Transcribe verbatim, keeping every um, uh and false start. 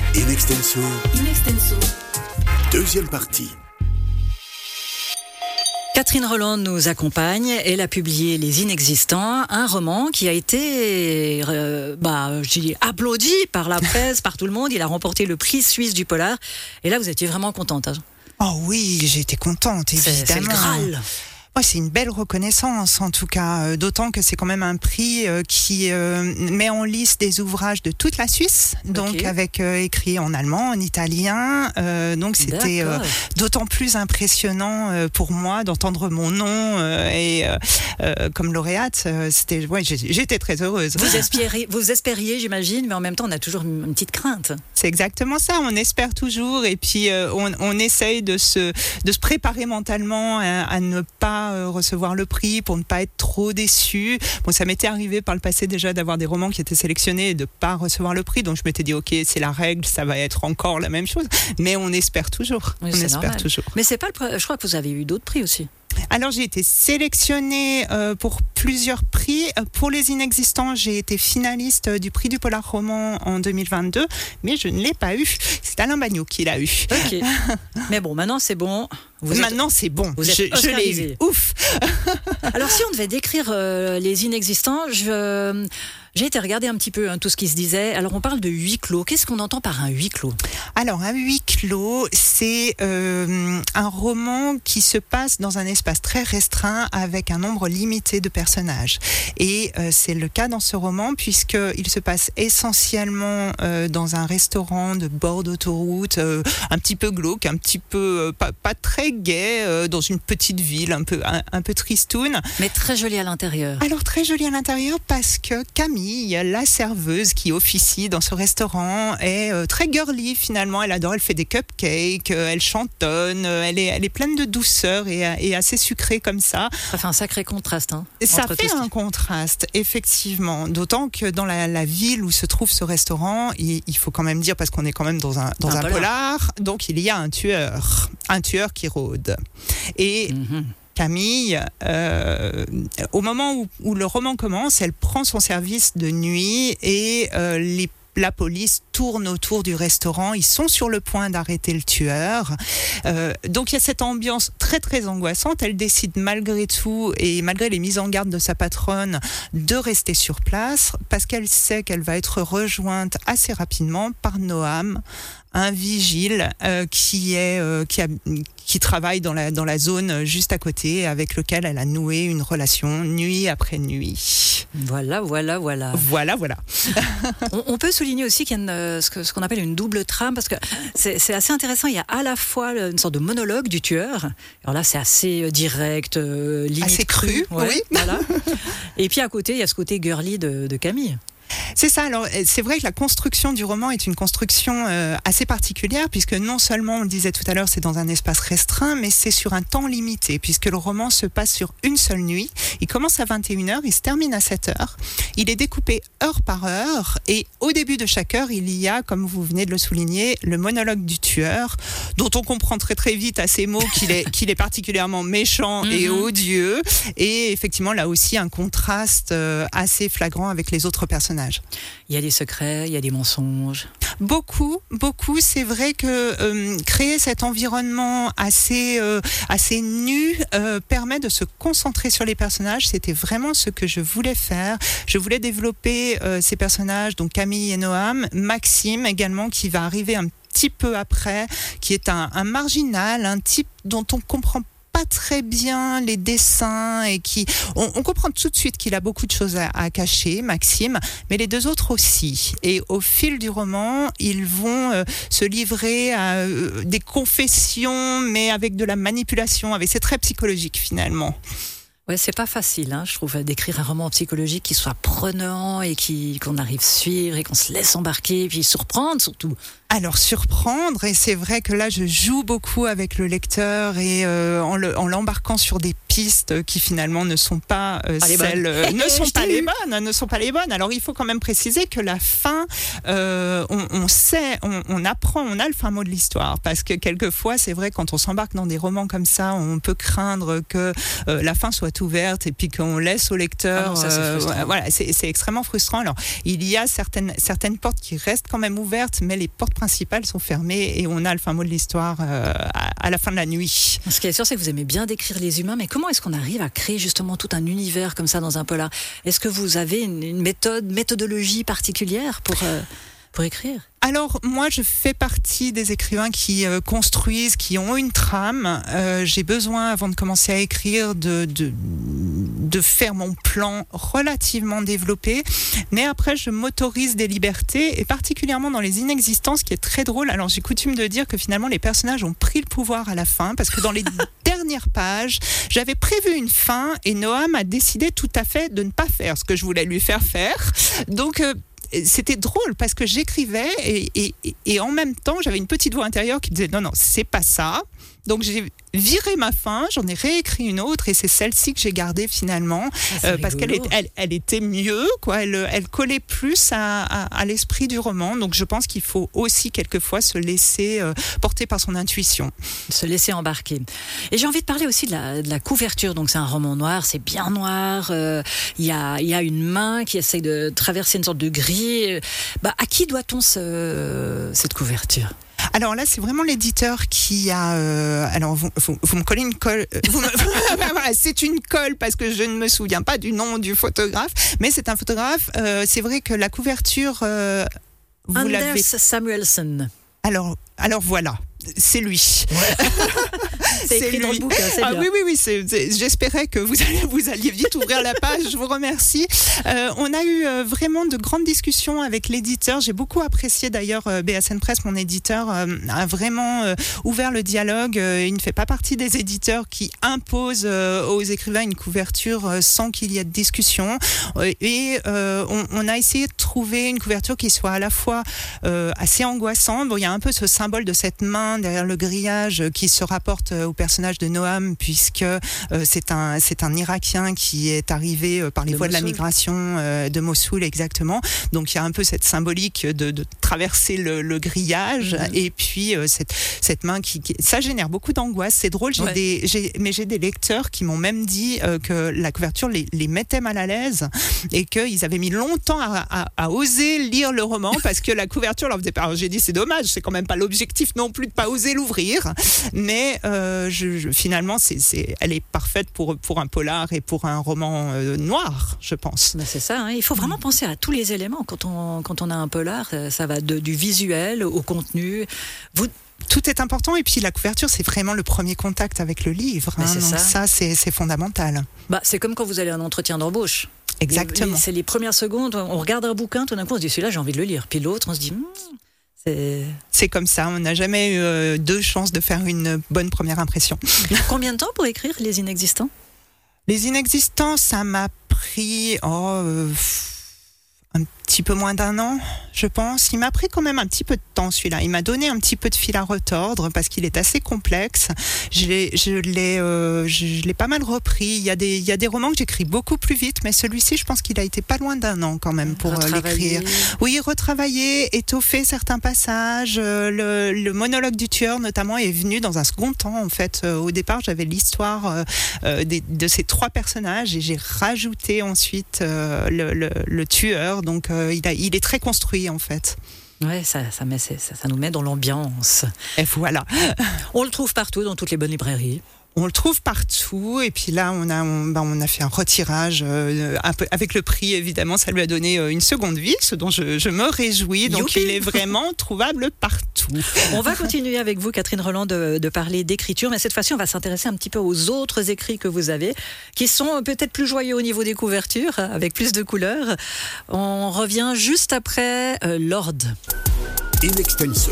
In extenso. In extenso. Deuxième partie. Catherine Rolland nous accompagne. Elle a publié Les Inexistants, un roman qui a été euh, bah, je dis, applaudi par la presse, par tout le monde. Il a remporté le prix suisse du polar. Et là, vous étiez vraiment contente. Hein. Oh oui, j'ai été contente, évidemment. C'est, c'est le Graal. Ouais, c'est une belle reconnaissance, en tout cas, euh, d'autant que c'est quand même un prix euh, qui euh, met en liste des ouvrages de toute la Suisse, donc okay. avec euh, écrit en allemand, en italien, euh, donc c'était euh, d'autant plus impressionnant euh, pour moi d'entendre mon nom euh, et euh, euh, comme lauréate, euh, c'était, ouais, j'étais très heureuse. Vous espériez, vous espériez, j'imagine, mais en même temps, on a toujours une petite crainte. C'est exactement ça, on espère toujours, et puis euh, on, on essaye de se, de se préparer mentalement à, à ne pas recevoir le prix pour ne pas être trop déçu. Bon, ça m'était arrivé par le passé déjà d'avoir des romans qui étaient sélectionnés et de pas recevoir le prix, donc je m'étais dit ok, c'est la règle, ça va être encore la même chose, mais on espère toujours. Oui, on espère normal. toujours. Mais c'est pas le pre... je crois que vous avez eu d'autres prix aussi. Alors j'ai été sélectionnée euh, pour plusieurs prix. Pour Les Inexistants, j'ai été finaliste du prix du Polar Roman en deux mille vingt-deux, mais je ne l'ai pas eu. C'est Alain Bagnot qui l'a eu. Ok. Mais bon, maintenant c'est bon. Vous maintenant êtes... c'est bon. Vous je, je l'ai eu. Ouf. Alors si on devait décrire euh, Les Inexistants, je... j'ai été regarder un petit peu hein, tout ce qui se disait. Alors on parle de huis clos. Qu'est-ce qu'on entend par un huis clos ? Alors un huis clos, c'est euh, un roman qui se passe dans un espace très restreint avec un nombre limité de personnages. Et euh, c'est le cas dans ce roman puisqu'il se passe essentiellement euh, dans un restaurant de bord d'autoroute, euh, un petit peu glauque, un petit peu euh, pas, pas très gai, euh, dans une petite ville un peu un, un peu tristoune. Mais très joli à l'intérieur. Alors très joli à l'intérieur parce que Camille, la serveuse qui officie dans ce restaurant, est euh, très girly finalement. Elle adore, elle fait des cupcakes, euh, elle chantonne, euh, elle est elle est pleine de douceur et, et assez sucrée comme ça. Ça fait un sacré contraste. Hein, ça fait un contraste, effectivement. D'autant que dans la, la ville où se trouve ce restaurant, il, il faut quand même dire, parce qu'on est quand même dans un, dans un, un polar. polar, donc il y a un tueur, un tueur qui rôde. Et mm-hmm. Camille, euh, au moment où, où le roman commence, elle prend son service de nuit et euh, les la police tourne autour du restaurant. Ils sont sur le point d'arrêter le tueur. Euh, donc il y a cette ambiance très très angoissante. Elle décide malgré tout et malgré les mises en garde de sa patronne de rester sur place parce qu'elle sait qu'elle va être rejointe assez rapidement par Noam, un vigile euh, qui est euh, qui a qui travaille dans la dans la zone juste à côté, avec lequel elle a noué une relation nuit après nuit. Voilà, voilà, voilà. Voilà, voilà. on, on peut souligner aussi qu'il y a une, ce, que, ce qu'on appelle une double trame, parce que c'est, c'est assez intéressant. Il y a à la fois une sorte de monologue du tueur. Alors là, c'est assez direct, euh, limite assez cru. Ouais, oui. Voilà. Et puis à côté, il y a ce côté girly de, de Camille. C'est ça. Alors, c'est vrai que la construction du roman est une construction euh, assez particulière, puisque non seulement, on le disait tout à l'heure, c'est dans un espace restreint, mais c'est sur un temps limité, puisque le roman se passe sur une seule nuit. Il commence à vingt et une heures, il se termine à sept heures. Il est découpé heure par heure, et au début de chaque heure, il y a, comme vous venez de le souligner, le monologue du tueur, dont on comprend très très vite à ses mots qu'il est, qu'il est particulièrement méchant mm-hmm. et odieux. Et effectivement, là aussi, un contraste euh, assez flagrant avec les autres personnages. Il y a des secrets, il y a des mensonges. Beaucoup, beaucoup. C'est vrai que euh, créer cet environnement assez, euh, assez nu euh, permet de se concentrer sur les personnages. C'était vraiment ce que je voulais faire. Je voulais développer euh, ces personnages, donc Camille et Noam, Maxime également, qui va arriver un petit peu après, qui est un, un marginal, un type dont on comprend pas très bien les dessins et qui on, on comprend tout de suite qu'il a beaucoup de choses à, à cacher, Maxime, mais les deux autres aussi. Et au fil du roman, ils vont euh, se livrer à euh, des confessions, mais avec de la manipulation, avec c'est très psychologique finalement. Ouais, c'est pas facile, hein, je trouve, d'écrire un roman psychologique qui soit prenant et qui, qu'on arrive à suivre et qu'on se laisse embarquer, et puis surprendre surtout. Alors surprendre, et c'est vrai que là je joue beaucoup avec le lecteur et euh, en, le, en l'embarquant sur des pistes qui finalement ne sont pas euh, celles, euh, ne sont pas les bonnes, ne sont pas les bonnes. Alors il faut quand même préciser que la fin, euh, on, on sait, on, on apprend, on a le fin mot de l'histoire, parce que quelquefois c'est vrai quand on s'embarque dans des romans comme ça, on peut craindre que euh, la fin soit reste ouverte et puis qu'on laisse au lecteur. Ah non, ça, c'est euh, frustrant. voilà, c'est, c'est extrêmement frustrant. Alors, il y a certaines, certaines portes qui restent quand même ouvertes, mais les portes principales sont fermées et on a le fin mot de l'histoire euh, à, à la fin de la nuit. Ce qui est sûr, c'est que vous aimez bien décrire les humains, mais comment est-ce qu'on arrive à créer justement tout un univers comme ça dans un polar ? Est-ce que vous avez une, une méthode, méthodologie particulière pour, euh, pour écrire ? Alors moi je fais partie des écrivains qui euh, construisent, qui ont une trame. Euh, j'ai besoin avant de commencer à écrire de, de de faire mon plan relativement développé, mais après je m'autorise des libertés et particulièrement dans les inexistants, ce qui est très drôle. Alors j'ai coutume de dire que finalement les personnages ont pris le pouvoir à la fin parce que dans les dernières pages j'avais prévu une fin et Noam a décidé tout à fait de ne pas faire ce que je voulais lui faire faire. Donc euh, c'était drôle parce que j'écrivais et, et, et en même temps j'avais une petite voix intérieure qui disait non non c'est pas ça. Donc j'ai viré ma fin, j'en ai réécrit une autre et c'est celle-ci que j'ai gardée finalement ah, euh, parce qu'elle est, elle, elle était mieux, quoi. Elle, elle collait plus à, à, à l'esprit du roman. Donc je pense qu'il faut aussi quelquefois se laisser euh, porter par son intuition. Se laisser embarquer. Et j'ai envie de parler aussi de la, de la couverture. Donc c'est un roman noir, c'est bien noir. Il euh, y, a, y a une main qui essaye de traverser une sorte de grille. Bah, à qui doit-on ce, cette couverture ? Alors là, c'est vraiment l'éditeur qui a. Euh, alors vous, vous, vous me collez une colle. Euh, vous me, voilà, c'est une colle parce que je ne me souviens pas du nom du photographe, mais c'est un photographe. Euh, c'est vrai que la couverture. Euh, vous Anders l'avez. Samuelson. Alors, alors voilà. C'est lui. Ouais. c'est écrit c'est dans lui. le bouquin, c'est ah, bien. Oui, oui, oui. C'est, c'est, j'espérais que vous alliez, vous alliez vite ouvrir la page. Je vous remercie. Euh, on a eu euh, vraiment de grandes discussions avec l'éditeur. J'ai beaucoup apprécié d'ailleurs euh, B S N Press, mon éditeur, euh, a vraiment euh, ouvert le dialogue. Euh, il ne fait pas partie des éditeurs qui imposent euh, aux écrivains une couverture euh, sans qu'il y ait de discussion. Euh, et euh, on, on a essayé de trouver une couverture qui soit à la fois euh, assez angoissante. Bon, il y a un peu ce symbole de cette main derrière le grillage qui se rapporte au personnage de Noam puisque euh, c'est un c'est un Irakien qui est arrivé euh, par les de voies Mossoul. de la migration euh, de Mossoul exactement. Donc il y a un peu cette symbolique de, de traverser le, le grillage mmh. et puis euh, cette cette main qui, qui ça génère beaucoup d'angoisse. C'est drôle. J'ai ouais. des j'ai mais j'ai des lecteurs qui m'ont même dit euh, que la couverture les, les mettait mal à l'aise et qu'ils avaient mis longtemps à, à, à oser lire le roman parce que la couverture leur faisait peur. Alors j'ai dit c'est dommage, c'est quand même pas l'objectif non plus de pas oser l'ouvrir, mais euh, je, je, finalement, c'est, c'est, elle est parfaite pour, pour un polar et pour un roman euh, noir, je pense. Ben c'est ça, hein. Il faut vraiment mmh. penser à tous les éléments quand on, quand on a un polar, ça va de, du visuel au contenu. Vous... Tout est important et puis la couverture, c'est vraiment le premier contact avec le livre. Hein, c'est donc ça, ça c'est, c'est fondamental. Bah, c'est comme quand vous allez à un entretien d'embauche. Exactement. Les, c'est les premières secondes, on regarde un bouquin, tout d'un coup on se dit celui-là j'ai envie de le lire. Puis l'autre on se dit... Mmm, C'est... c'est comme ça, on n'a jamais eu euh, deux chances de faire une bonne première impression. Combien de temps pour écrire Les Inexistants ? Les Inexistants, ça m'a pris oh, euh, un petit peu moins d'un an, je pense. Il m'a pris quand même un petit peu de temps celui-là. Il m'a donné un petit peu de fil à retordre parce qu'il est assez complexe. Je l'ai, je l'ai, euh, je, je l'ai pas mal repris. Il y a des, il y a des romans que j'écris beaucoup plus vite, mais celui-ci, je pense qu'il a été pas loin d'un an quand même pour l'écrire. Oui, retravailler, étoffer certains passages. Le, le monologue du tueur, notamment, est venu dans un second temps. En fait, au départ, j'avais l'histoire euh, des, de ces trois personnages et j'ai rajouté ensuite euh, le, le, le tueur. Donc, euh, il, a, il est très construit en fait. Ouais, ça, ça, met, ça, ça nous met dans l'ambiance. Et voilà. On le trouve partout dans toutes les bonnes librairies. On le trouve partout et puis là on a on, ben on a fait un retirage euh, un peu avec le prix évidemment ça lui a donné euh, une seconde vie ce dont je, je me réjouis donc Youpi. Il est vraiment trouvable partout. On va continuer avec vous Catherine Rolland de, de parler d'écriture mais cette fois-ci on va s'intéresser un petit peu aux autres écrits que vous avez qui sont peut-être plus joyeux au niveau des couvertures avec plus de couleurs. On revient juste après euh, Lord. In extenso.